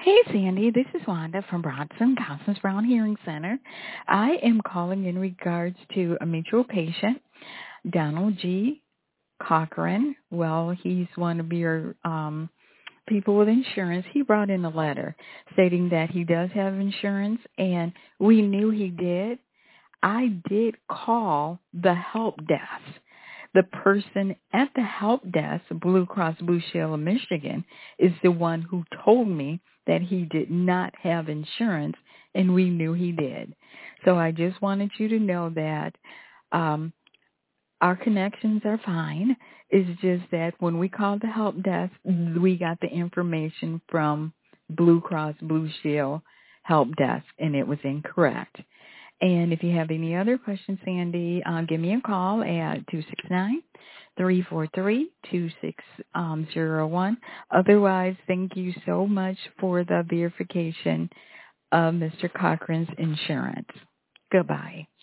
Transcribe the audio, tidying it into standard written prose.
Hey, Sandy, this is Wanda from Bronson, Constance Brown Hearing Center. I am calling in regards to a mutual patient, Donald G. Cochran. Well, he's one of your people with insurance. He brought in a letter stating that he does have insurance, and we knew he did. I did call the help desk. The person at the help desk, Blue Cross Blue Shield of Michigan, is the one who told me that he did not have insurance, and we knew he did. So I just wanted you to know that our connections are fine. It's just that when we called the help desk, we got the information from Blue Cross Blue Shield help desk, and it was incorrect. And if you have any other questions, Sandy, give me a call at 269-343-2601. Otherwise, thank you so much for the verification of Mr. Cochran's insurance. Goodbye.